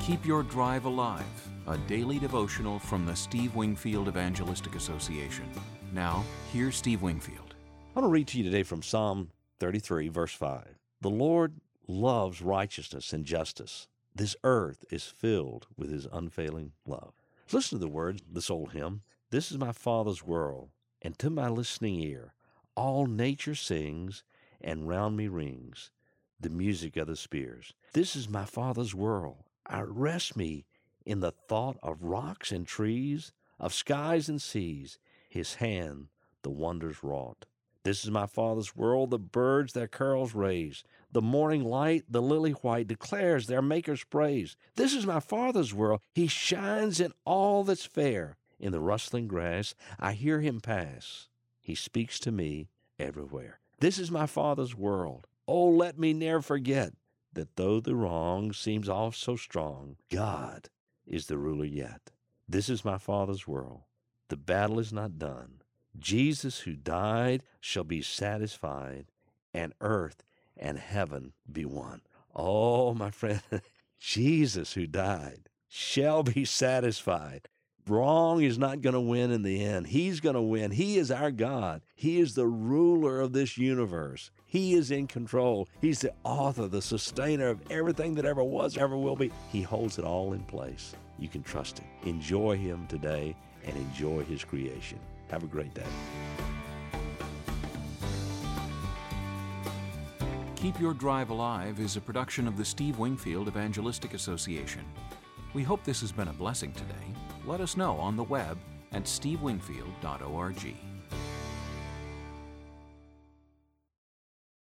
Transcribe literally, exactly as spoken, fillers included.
Keep Your Drive Alive, a daily devotional from the Steve Wingfield Evangelistic Association. Now, here's Steve Wingfield. I want to read to you today from Psalm thirty-three, verse five. The Lord loves righteousness and justice. This earth is filled with His unfailing love. Listen to the words of this old hymn. This is my Father's world, and to my listening ear, all nature sings, and round me rings the music of the spheres. This is my Father's world. I rest me in the thought of rocks and trees, of skies and seas, His hand the wonders wrought. This is my Father's world, the birds their curls raise. The morning light, the lily white, declares their Maker's praise. This is my Father's world. He shines in all that's fair. In the rustling grass, I hear Him pass. He speaks to me everywhere. This is my Father's world. Oh, let me ne'er forget that though the wrong seems all so strong, God is the ruler yet. This is my Father's world. The battle is not done. Jesus who died shall be satisfied, and earth and heaven be one. Oh, my friend, Jesus who died shall be satisfied. Wrong is not going to win in the end. He's going to win. He is our God. He is the ruler of this universe. He is in control. He's the author, the sustainer of everything that ever was, ever will be. He holds it all in place. You can trust Him. Enjoy Him today and enjoy His creation. Have a great day. Keep Your Drive Alive is a production of the Steve Wingfield Evangelistic Association. We hope this has been a blessing today. Let us know on the web at steve wingfield dot org.